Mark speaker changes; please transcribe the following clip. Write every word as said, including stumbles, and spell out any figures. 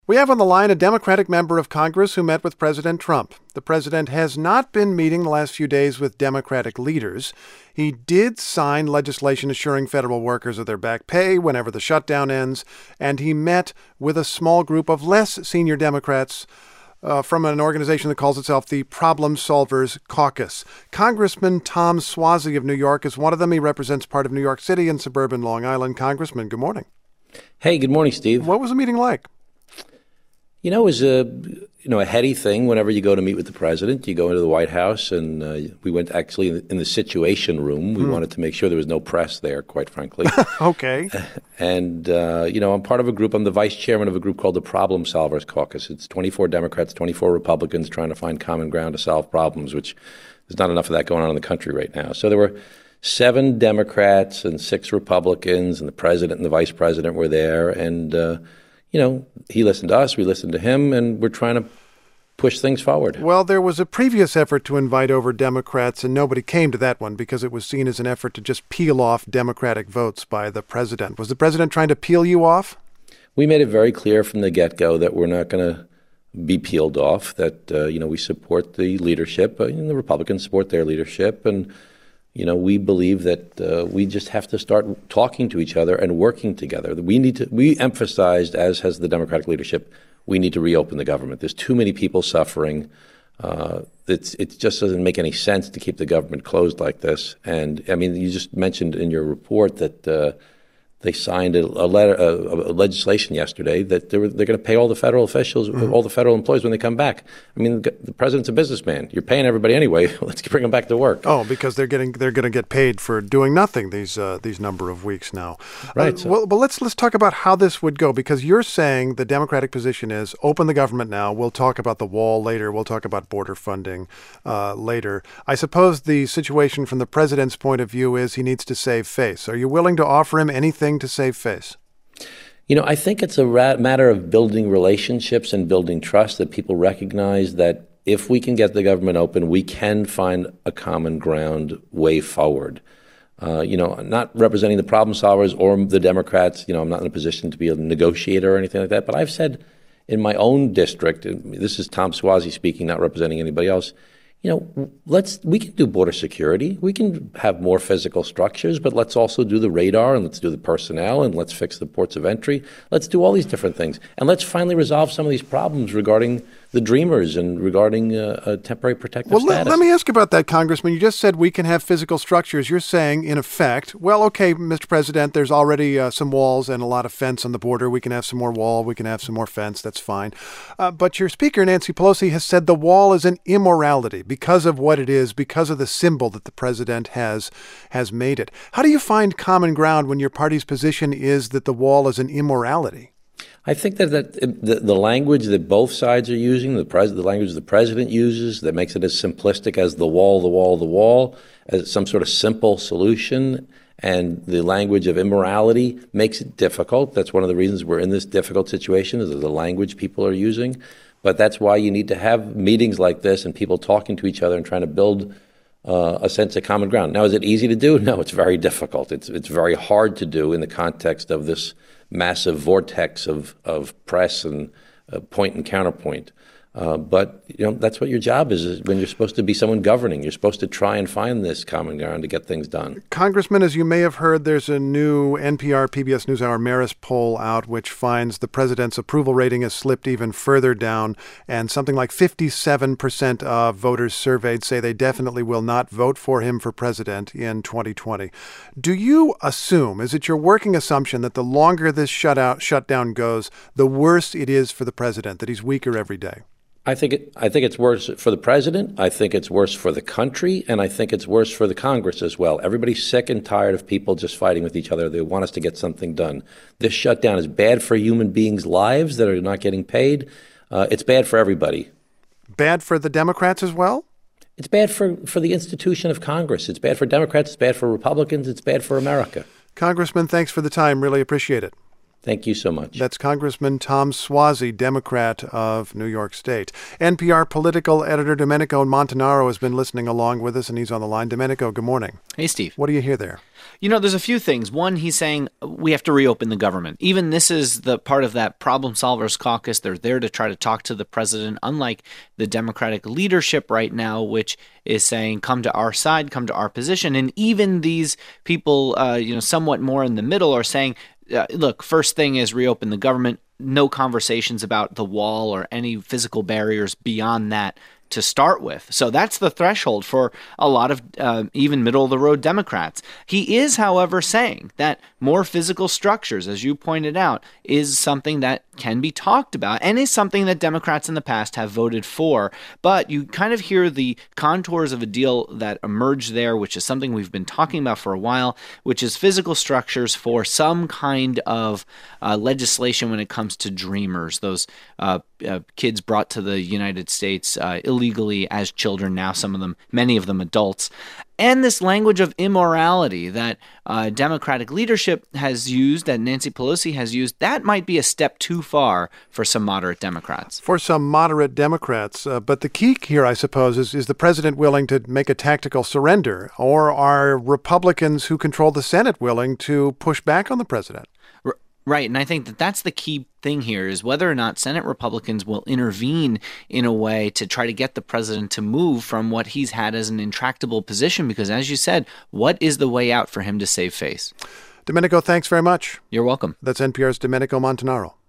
Speaker 1: We have on the line a Democratic member of Congress who met with President Trump. The president has not been meeting the last few days with Democratic leaders. He did sign legislation assuring federal workers of their back pay whenever the shutdown ends, and he met with a small group of less senior Democrats uh, from an organization that calls itself the Problem Solvers Caucus. Congressman Tom Suozzi of New York is one of them. He represents part of New York City and suburban Long Island. Congressman, good morning.
Speaker 2: Hey, good morning, Steve.
Speaker 1: What was the meeting like?
Speaker 2: You know, it was a you know a heady thing. Whenever you go to meet with the president, you go into the White House, and uh, we went actually in the, in the Situation Room. We mm. wanted to make sure there was no press there, quite frankly.
Speaker 1: Okay.
Speaker 2: And uh, you know, I'm part of a group. I'm the vice chairman of a group called the Problem Solvers Caucus. It's twenty-four Democrats, twenty-four Republicans trying to find common ground to solve problems, which there's not enough of that going on in the country right now. So there were seven Democrats and six Republicans, and the president and the vice president were there, and uh, you know, he listened to us, we listened to him, and we're trying to push things forward.
Speaker 1: Well, there was a previous effort to invite over Democrats, and nobody came to that one because it was seen as an effort to just peel off Democratic votes by the president. Was the president trying to peel you off?
Speaker 2: We made it very clear from the get-go that we're not going to be peeled off, that, uh, you know, we support the leadership, uh, and the Republicans support their leadership, and you know, we believe that uh, we just have to start talking to each other and working together. We need to. We emphasized, as has the Democratic leadership, we need to reopen the government. There's too many people suffering. Uh, it's, it just doesn't make any sense to keep the government closed like this. And I mean, you just mentioned in your report that uh, they signed a, a letter, a, a legislation yesterday that they were, they're going to pay all the federal officials, mm-hmm. all the federal employees when they come back. I mean, the, the president's a businessman. You're paying everybody anyway. Let's bring them back to work.
Speaker 1: Oh, because they're getting they're going to get paid for doing nothing these uh, these number of weeks now.
Speaker 2: Right.
Speaker 1: Uh,
Speaker 2: so.
Speaker 1: Well, but let's let's talk about how this would go, because you're saying the Democratic position is open the government now. We'll talk about the wall later. We'll talk about border funding uh, later. I suppose the situation from the president's point of view is he needs to save face. Are you willing to offer him anything to save face?
Speaker 2: You know, I think it's a ra- matter of building relationships and building trust, that people recognize that if we can get the government open, we can find a common ground way forward. Uh, you know, not representing the problem solvers or the Democrats, you know, I'm not in a position to be a negotiator or anything like that, but I've said in my own district, and this is Tom Suozzi speaking, not representing anybody else, you know, let's we can do border security. We can have more physical structures, but let's also do the radar, and let's do the personnel, and let's fix the ports of entry. Let's do all these different things. And let's finally resolve some of these problems regarding the Dreamers and regarding uh, a temporary protective
Speaker 1: well,
Speaker 2: status.
Speaker 1: Well, let me ask about that, Congressman. You just said we can have physical structures. You're saying, in effect, well, okay, Mister President, there's already uh, some walls and a lot of fence on the border. We can have some more wall. We can have some more fence. That's fine. Uh, but your Speaker, Nancy Pelosi, has said the wall is an immorality because of what it is, because of the symbol that the president has has made it. How do you find common ground when your party's position is that the wall is an immorality?
Speaker 2: I think that, that the, the language that both sides are using, the, pres- the language the president uses, that makes it as simplistic as the wall, the wall, the wall, as some sort of simple solution, and the language of immorality makes it difficult. That's one of the reasons we're in this difficult situation, is the language people are using. But that's why you need to have meetings like this and people talking to each other and trying to build uh, a sense of common ground. Now, is it easy to do? No, it's very difficult. It's it's very hard to do in the context of this massive vortex of, of press and uh, point and counterpoint. Uh, but, you know, that's what your job is, is when you're supposed to be someone governing. You're supposed to try and find this common ground to get things done.
Speaker 1: Congressman, as you may have heard, there's a new N P R P B S NewsHour Marist poll out which finds the president's approval rating has slipped even further down, and something like fifty-seven percent of voters surveyed say they definitely will not vote for him for president in twenty twenty. Do you assume, is it your working assumption, that the longer this shutout, shutdown goes, the worse it is for the president, that he's weaker every day?
Speaker 2: I think it, I think it's worse for the president. I think it's worse for the country, and I think it's worse for the Congress as well. Everybody's sick and tired of people just fighting with each other. They want us to get something done. This shutdown is bad for human beings' lives that are not getting paid. Uh, it's bad for everybody.
Speaker 1: Bad for the Democrats as well?
Speaker 2: It's bad for, for the institution of Congress. It's bad for Democrats. It's bad for Republicans. It's bad for America.
Speaker 1: Congressman, thanks for the time. Really appreciate it.
Speaker 2: Thank you so much.
Speaker 1: That's Congressman Tom Suozzi, Democrat of New York State. N P R political editor Domenico Montanaro has been listening along with us, and he's on the line. Domenico, good morning.
Speaker 3: Hey, Steve.
Speaker 1: What do you hear there?
Speaker 3: You know, there's a few things. One, he's saying we have to reopen the government. Even this is the part of that Problem Solvers Caucus. They're there to try to talk to the president, unlike the Democratic leadership right now, which is saying, come to our side, come to our position. And even these people, uh, you know, somewhat more in the middle are saying, uh, look, first thing is reopen the government. No conversations about the wall or any physical barriers beyond that to start with. So that's the threshold for a lot of uh, even middle-of-the-road Democrats. He is, however, saying that more physical structures, as you pointed out, is something that can be talked about and is something that Democrats in the past have voted for. But you kind of hear the contours of a deal that emerged there, which is something we've been talking about for a while, which is physical structures for some kind of uh, legislation when it comes to dreamers, those uh, uh, kids brought to the United States uh, illegally as children, now some of them, many of them adults. And this language of immorality that uh, Democratic leadership has used, that Nancy Pelosi has used, that might be a step too far for some moderate Democrats.
Speaker 1: For some moderate Democrats. Uh, but the key here, I suppose, is, is the president willing to make a tactical surrender? Or are Republicans who control the Senate willing to push back on the president?
Speaker 3: R- Right, and I think that that's the key thing here is whether or not Senate Republicans will intervene in a way to try to get the president to move from what he's had as an intractable position, because as you said, what is the way out for him to save face?
Speaker 1: Domenico, thanks very much.
Speaker 3: You're welcome.
Speaker 1: That's N P R's Domenico Montanaro.